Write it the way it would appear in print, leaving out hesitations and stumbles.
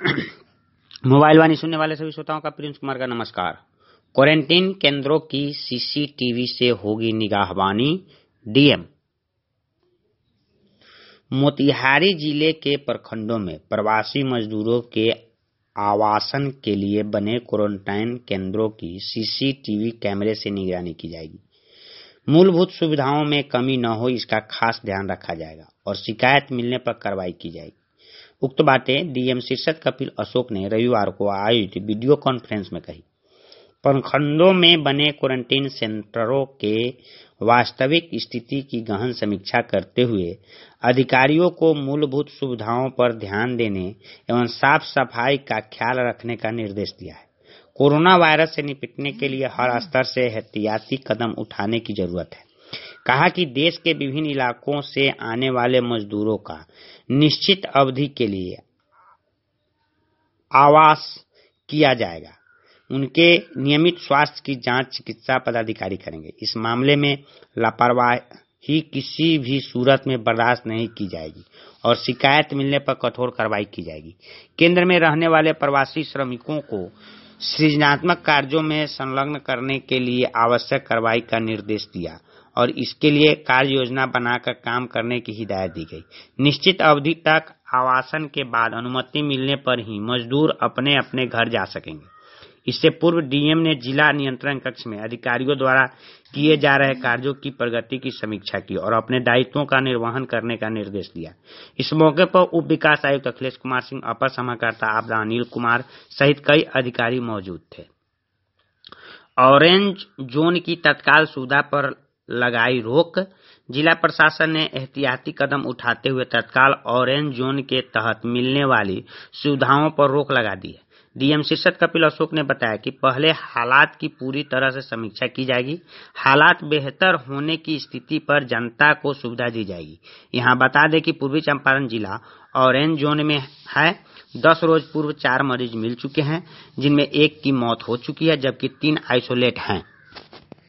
Mobile वाणी सुनने वाले सभी श्रोताओं का प्रिंस कुमार का नमस्कार। क्वारंटीन केंद्रों की सीसीटीवी से होगी निगाहबानी, डीएम। मोतिहारी जिले के प्रखंडों में प्रवासी मजदूरों के आवासन के लिए बने क्वारंटाइन केंद्रों की सीसीटीवी कैमरे से निगरानी की जाएगी। मूलभूत सुविधाओं में कमी न हो, इसका खास ध्यान रखा जाएगा और शिकायत मिलने पर कार्रवाई की जाएगी। उक्त बातें डीएम शीर्षद कपिल अशोक ने रविवार को आयोजित वीडियो कॉन्फ्रेंस में कही। प्रखंडों में बने क्वारंटीन सेंटरों के वास्तविक स्थिति की गहन समीक्षा करते हुए अधिकारियों को मूलभूत सुविधाओं पर ध्यान देने एवं साफ सफाई का ख्याल रखने का निर्देश दिया है। कोरोना वायरस से निपटने के लिए हर स्तर से एहतियाती कदम उठाने की जरूरत है। कहा कि देश के विभिन्न इलाकों से आने वाले मजदूरों का निश्चित अवधि के लिए आवास किया जाएगा। उनके नियमित स्वास्थ्य की जांच चिकित्सा पदाधिकारी करेंगे। इस मामले में लापरवाही किसी भी सूरत में बर्दाश्त नहीं की जाएगी और शिकायत मिलने पर कठोर कार्रवाई की जाएगी। केंद्र में रहने वाले प्रवासी श्रमिकों को सृजनात्मक कार्यों में संलग्न करने के लिए आवश्यक कार्रवाई का निर्देश दिया और इसके लिए कार्य योजना बनाकर काम करने की हिदायत दी गई। निश्चित अवधि तक आवासन के बाद अनुमति मिलने पर ही मजदूर अपने अपने घर जा सकेंगे। इससे पूर्व डीएम ने जिला नियंत्रण कक्ष में अधिकारियों द्वारा किए जा रहे कार्यों की प्रगति की समीक्षा की और अपने दायित्वों का निर्वहन करने का निर्देश दिया। इस मौके पर उप विकास आयुक्त अखिलेश कुमार सिंह, अपर समाहर्ता आपदा अनिल कुमार सहित कई अधिकारी मौजूद थे। ऑरेंज जोन की तत्काल सुविधा पर लगाई रोक। जिला प्रशासन ने एहतियाती कदम उठाते हुए तत्काल ऑरेंज जोन के तहत मिलने वाली सुविधाओं पर रोक लगा दी है। डीएम शीर्षद कपिल अशोक ने बताया कि पहले हालात की पूरी तरह से समीक्षा की जाएगी। हालात बेहतर होने की स्थिति पर जनता को सुविधा दी जाएगी। यहां बता दें कि पूर्वी चंपारण जिला ऑरेंज जोन में है। 10 रोज पूर्व 4 मरीज मिल चुके हैं, जिनमें 1 की मौत हो चुकी है जबकि 3 आइसोलेट हैं।